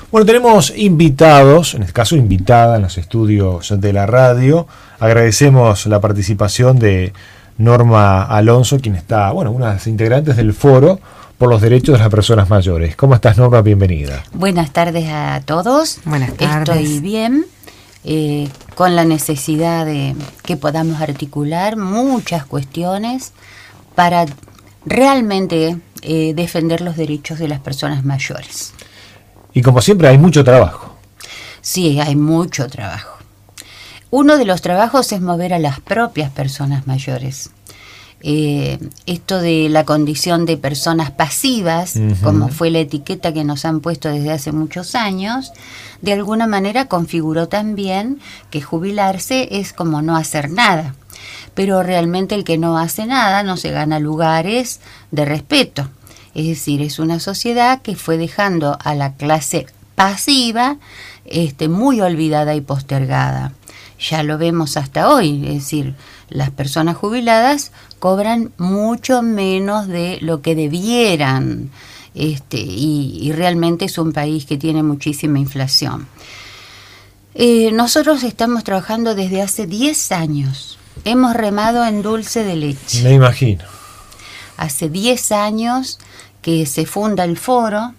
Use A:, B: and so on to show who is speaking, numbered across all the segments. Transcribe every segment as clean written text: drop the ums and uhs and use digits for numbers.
A: Bueno, tenemos invitados, en este caso invitada en los estudios de la radio. Agradecemos la participación de Norma Alonso, quien está, una de las integrantes del Foro por los Derechos de las Personas Mayores. ¿Cómo estás, Norma? Bienvenida.
B: Buenas tardes a todos.
C: Buenas tardes.
B: Estoy bien, con la necesidad de que podamos articular muchas cuestiones para realmente defender los derechos de las personas mayores.
A: Y como siempre hay mucho trabajo.
B: Sí, hay mucho trabajo. Uno de los trabajos es mover a las propias personas mayores. Esto de la condición de personas pasivas, como fue la etiqueta que nos han puesto desde hace muchos años, de alguna manera configuró también que jubilarse es como no hacer nada. Pero realmente el que no hace nada no se gana lugares de respeto. Es decir, es una sociedad que fue dejando a la clase pasiva muy olvidada y postergada. Ya lo vemos hasta hoy, es decir, las personas jubiladas cobran mucho menos de lo que debieran, y realmente es un país que tiene muchísima inflación. Nosotros estamos trabajando desde hace 10 años. Hemos remado en dulce de leche.
A: Me imagino.
B: Hace 10 años que se funda el Foro,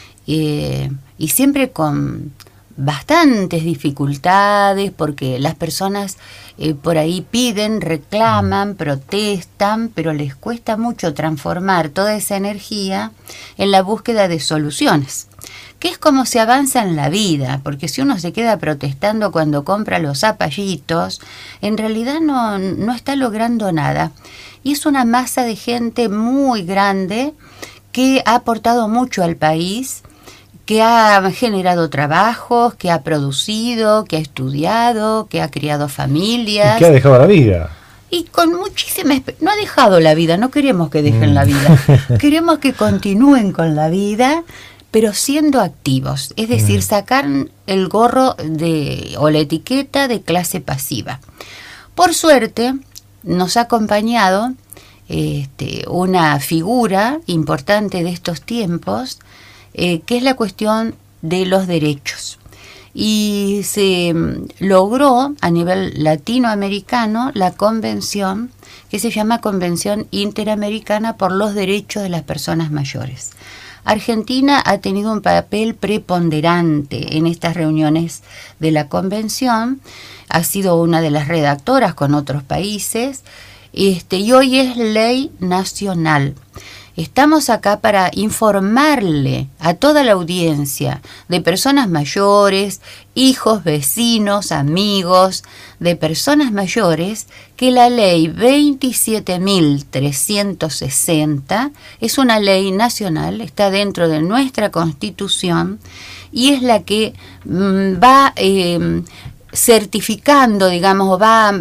B: y siempre con bastantes dificultades, porque las personas por ahí piden, reclaman, protestan, pero les cuesta mucho transformar toda esa energía en la búsqueda de soluciones, que es como se avanza en la vida, porque si uno se queda protestando cuando compra los zapallitos, en realidad no está logrando nada. Y es una masa de gente muy grande que ha aportado mucho al país, que ha generado trabajos, que ha producido, que ha estudiado, que ha criado familias.
A: ¿Y qué ha dejado la vida?
B: Y con muchísima... No ha dejado la vida, no queremos que dejen la vida. Queremos que continúen con la vida, pero siendo activos. Es decir, sacar el gorro o la etiqueta de clase pasiva. Por suerte, nos ha acompañado una figura importante de estos tiempos, que es la cuestión de los derechos. Y se logró a nivel latinoamericano la convención que se llama Convención Interamericana por los Derechos de las Personas Mayores. Argentina ha tenido un papel preponderante en estas reuniones de la convención, ha sido una de las redactoras con otros países, y hoy es ley nacional. Estamos acá para informarle a toda la audiencia de personas mayores, hijos, vecinos, amigos de personas mayores, que la ley 27.360 es una ley nacional, está dentro de nuestra Constitución y es la que va certificando, digamos, va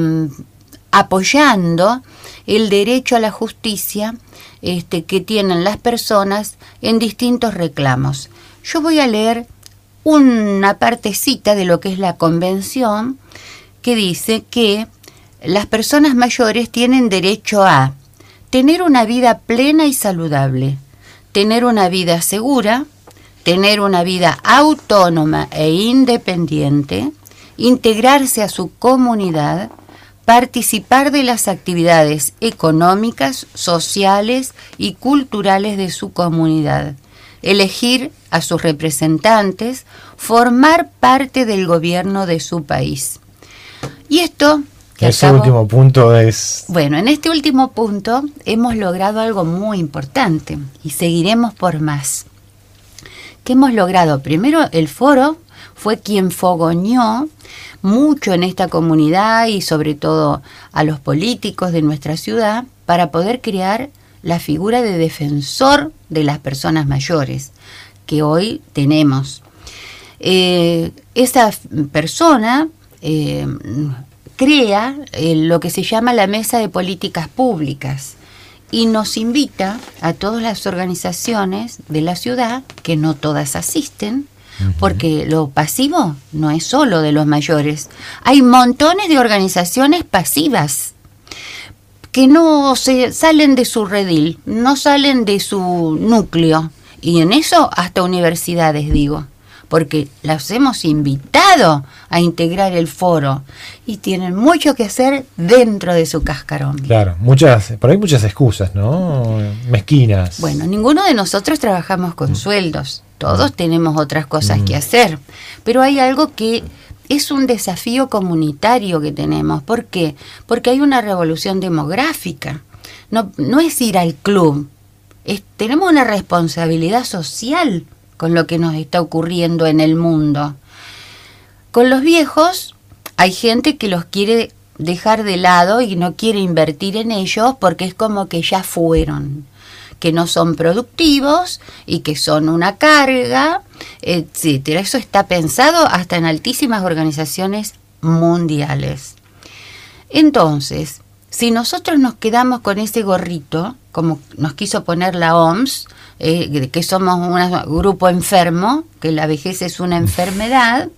B: apoyando el derecho a la justicia que tienen las personas en distintos reclamos. Yo voy a leer una partecita de lo que es la convención, que dice que las personas mayores tienen derecho a tener una vida plena y saludable, tener una vida segura, tener una vida autónoma e independiente, integrarse a su comunidad, participar de las actividades económicas, sociales y culturales de su comunidad, elegir a sus representantes, formar parte del gobierno de su país. Y esto...
A: Ese último punto es...
B: Bueno, en este último punto hemos logrado algo muy importante y seguiremos por más. ¿Qué hemos logrado? Primero, el Foro fue quien fogoneó mucho en esta comunidad y sobre todo a los políticos de nuestra ciudad para poder crear la figura de defensor de las personas mayores que hoy tenemos. Esa persona crea lo que se llama la Mesa de Políticas Públicas y nos invita a todas las organizaciones de la ciudad, que no todas asisten, porque lo pasivo no es solo de los mayores. Hay montones de organizaciones pasivas que no se salen de su redil, no salen de su núcleo, y en eso hasta universidades, digo. porque las hemos invitado a integrar el foro y tienen mucho que hacer dentro de su cascarón.
A: Claro, por ahí muchas excusas, ¿no? Mezquinas.
B: Bueno, ninguno de nosotros trabajamos con sueldos, todos tenemos otras cosas que hacer, pero hay algo que es un desafío comunitario que tenemos. ¿Por qué? Porque hay una revolución demográfica. No es ir al club, tenemos una responsabilidad social con lo que nos está ocurriendo en el mundo. Con los viejos hay gente que los quiere dejar de lado y no quiere invertir en ellos porque es como que ya fueron, que no son productivos y que son una carga, etcétera. Eso está pensado hasta en altísimas organizaciones mundiales. Entonces, si nosotros nos quedamos con ese gorrito, como nos quiso poner la OMS, que somos un grupo enfermo, que la vejez es una enfermedad,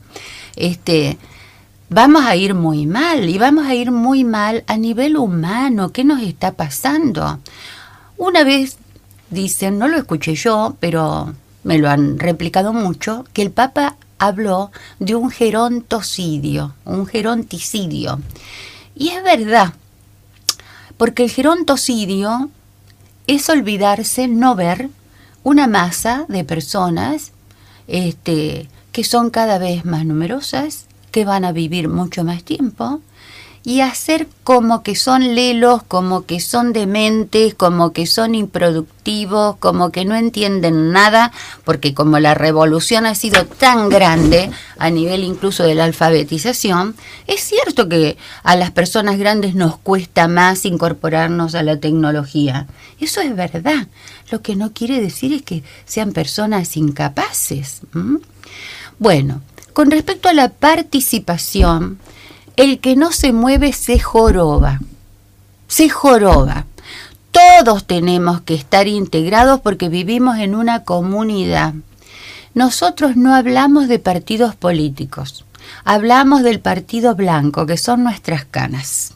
B: vamos a ir muy mal, y vamos a ir muy mal a nivel humano. ¿Qué nos está pasando? Una vez dicen, no lo escuché yo, pero me lo han replicado mucho, que el Papa habló de un gerontocidio, un geronticidio. Y es verdad, porque el gerontocidio es olvidarse, no ver una masa de personas que son cada vez más numerosas, que van a vivir mucho más tiempo, y hacer como que son lelos, como que son dementes, como que son improductivos, como que no entienden nada, porque como la revolución ha sido tan grande a nivel incluso de la alfabetización, es cierto que a las personas grandes nos cuesta más incorporarnos a la tecnología. Eso es verdad. Lo que no quiere decir es que sean personas incapaces. Bueno, con respecto a la participación, el que no se mueve se joroba. Se joroba. Todos tenemos que estar integrados porque vivimos en una comunidad. Nosotros no hablamos de partidos políticos. Hablamos del partido blanco, que son nuestras canas.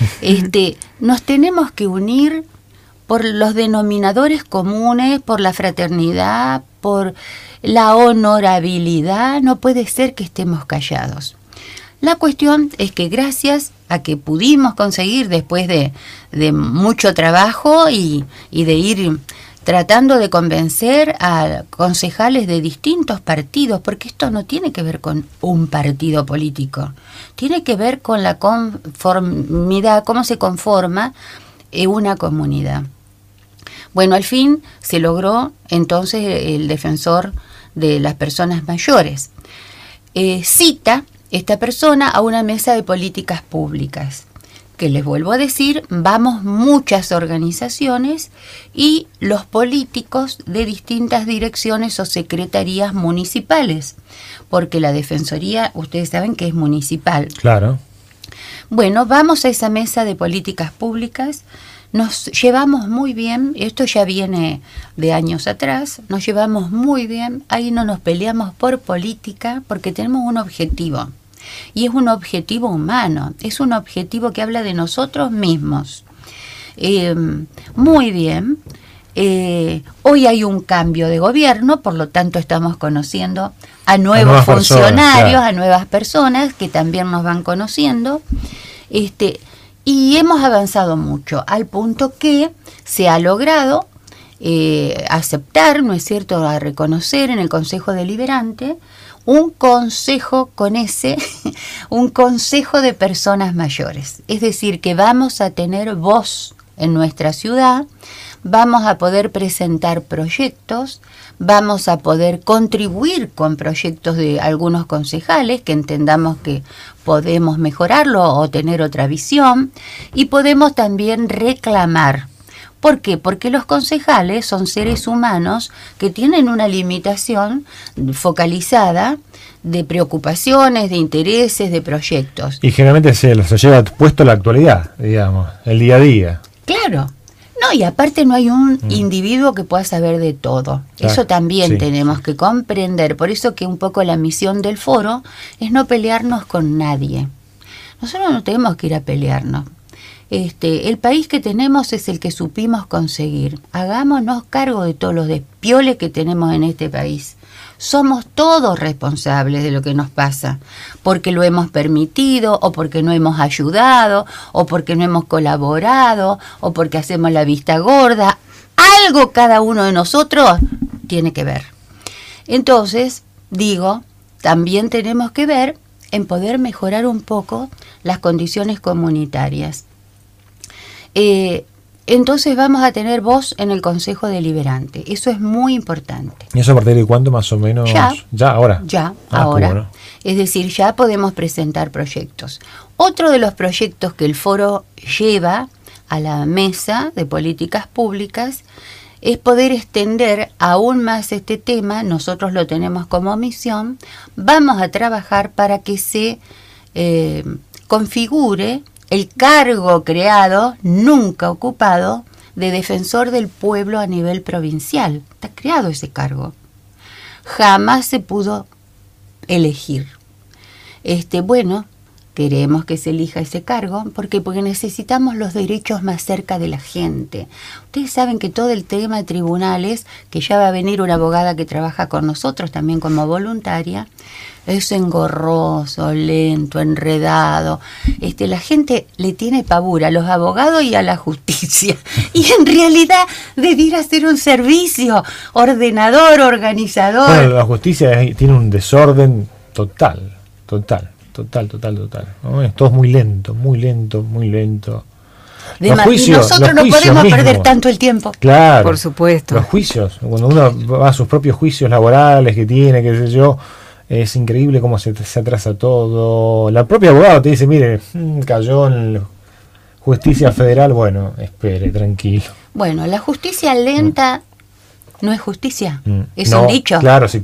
B: Nos tenemos que unir por los denominadores comunes, por la fraternidad, por la honorabilidad. No puede ser que estemos callados. La cuestión es que gracias a que pudimos conseguir, después de mucho trabajo y de ir tratando de convencer a concejales de distintos partidos, porque esto no tiene que ver con un partido político, tiene que ver con la conformidad, cómo se conforma una comunidad. Bueno, al fin se logró entonces el defensor de las personas mayores. Cita esta persona a una mesa de políticas públicas, que les vuelvo a decir, vamos muchas organizaciones y los políticos de distintas direcciones o secretarías municipales, porque la defensoría, ustedes saben que es municipal.
A: Claro.
B: Bueno, vamos a esa mesa de políticas públicas, nos llevamos muy bien, esto ya viene de años atrás, nos llevamos muy bien, ahí no nos peleamos por política, porque tenemos un objetivo. Y es un objetivo humano, es un objetivo que habla de nosotros mismos. Muy bien, hoy hay un cambio de gobierno, por lo tanto estamos conociendo a nuevos funcionarios, personas, claro, a nuevas personas que también nos van conociendo. Y hemos avanzado mucho, al punto que se ha logrado aceptar, ¿no es cierto?, a reconocer en el Consejo Deliberante un consejo con un consejo de personas mayores. Es decir, que vamos a tener voz en nuestra ciudad, vamos a poder presentar proyectos, vamos a poder contribuir con proyectos de algunos concejales que entendamos que podemos mejorarlo o tener otra visión, y podemos también reclamar. ¿Por qué? Porque los concejales son seres humanos que tienen una limitación focalizada de preocupaciones, de intereses, de proyectos.
A: Y generalmente se los lleva puesto a la actualidad, digamos, el día a día.
B: Claro. No, y aparte no hay un individuo que pueda saber de todo. Claro, eso también tenemos que comprender. Por eso que un poco la misión del foro es no pelearnos con nadie. Nosotros no tenemos que ir a pelearnos. El país que tenemos es el que supimos conseguir. Hagámonos cargo de todos los despioles que tenemos en este país. somos todos responsables de lo que nos pasa, porque lo hemos permitido, o porque no hemos ayudado, o porque no hemos colaborado, o porque hacemos la vista gorda. Algo cada uno de nosotros tiene que ver. Entonces, digo, también tenemos que ver en poder mejorar un poco las condiciones comunitarias. Entonces vamos a tener voz en el Consejo Deliberante. Eso es muy importante.
A: ¿Y eso a partir de cuándo más o menos? Ya, ahora.
B: Ya, ahora. Bueno. Es decir, ya podemos presentar proyectos. Otro de los proyectos que el foro lleva a la mesa de políticas públicas es poder extender aún más este tema. Nosotros lo tenemos como misión. Vamos a trabajar para que se configure el cargo creado, nunca ocupado, de defensor del pueblo a nivel provincial. Está creado ese cargo. Jamás se pudo elegir. Bueno, queremos que se elija ese cargo porque necesitamos los derechos más cerca de la gente. Ustedes saben que todo el tema de tribunales, que ya va a venir una abogada que trabaja con nosotros también como voluntaria, es engorroso, lento, enredado. La gente le tiene pavor a los abogados y a la justicia. Y en realidad debiera ser un servicio ordenador, organizador. Bueno,
A: la justicia tiene un desorden total. ¿No? Es todo muy lento.
B: Y nosotros no podemos perder tanto el tiempo.
A: Claro,
C: por supuesto.
A: Los juicios, cuando uno va a sus propios juicios laborales que tiene, qué sé yo, es increíble cómo se atrasa todo. La propia abogada te dice, mire, cayó en la justicia federal, bueno, espere, tranquilo.
B: Bueno, la justicia lenta no es justicia, es un dicho.
A: Claro, sí.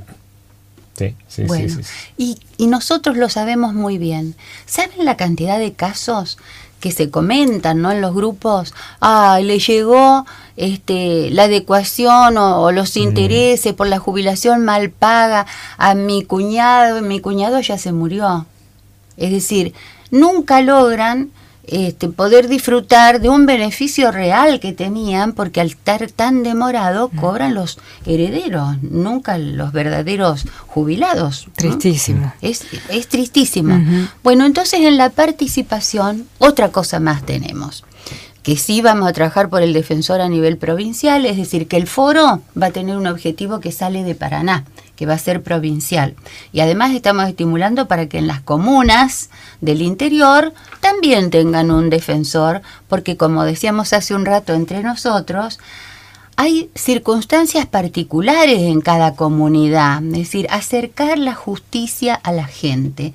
B: Bueno, sí. Y nosotros lo sabemos muy bien. ¿Saben la cantidad de casos que se comentan, ¿no?, en los grupos? Le llegó la adecuación o los intereses por la jubilación mal paga a mi cuñado ya se murió. Es decir, nunca logran poder disfrutar de un beneficio real que tenían, porque al estar tan demorado cobran los herederos, nunca los verdaderos jubilados, ¿no?
C: Tristísimo.
B: Es tristísimo. Bueno, entonces en la participación otra cosa más tenemos, que sí vamos a trabajar por el defensor a nivel provincial, es decir, que el foro va a tener un objetivo que sale de Paraná, que va a ser provincial. Y además estamos estimulando para que en las comunas del interior también tengan un defensor, porque como decíamos hace un rato entre nosotros, hay circunstancias particulares en cada comunidad, es decir, acercar la justicia a la gente.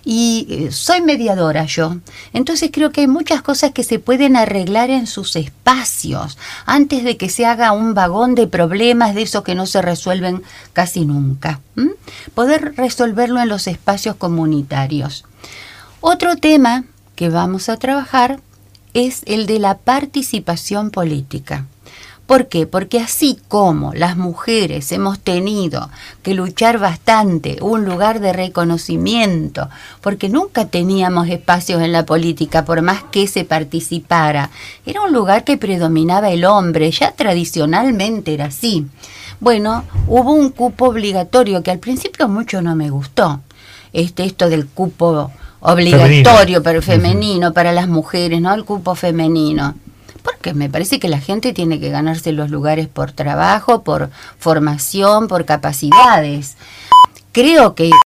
B: Y soy mediadora yo, entonces creo que hay muchas cosas que se pueden arreglar en sus espacios, antes de que se haga un vagón de problemas de esos que no se resuelven casi nunca. Poder resolverlo en los espacios comunitarios. Otro tema que vamos a trabajar es el de la participación política. ¿Por qué? Porque así como las mujeres hemos tenido que luchar bastante, un lugar de reconocimiento, porque nunca teníamos espacios en la política, por más que se participara. Era un lugar que predominaba el hombre, ya tradicionalmente era así. Bueno, hubo un cupo obligatorio que al principio mucho no me gustó. Esto del cupo obligatorio, pero femenino para las mujeres, ¿no? El cupo femenino. Porque me parece que la gente tiene que ganarse los lugares por trabajo, por formación, por capacidades. Creo que